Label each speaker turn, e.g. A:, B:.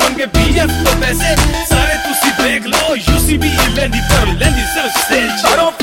A: ਮੰਗੇ BF ਤੋਂ ਪੈਸੇ ਸਾਰੇ ਤੁਸੀਂ ਦੇਖ ਲਓ UCB ਲੈਂਦੀ ਪਰ ਲੈਂਦੀ ਸਿਰਫ ਸੇਲ 'ਚ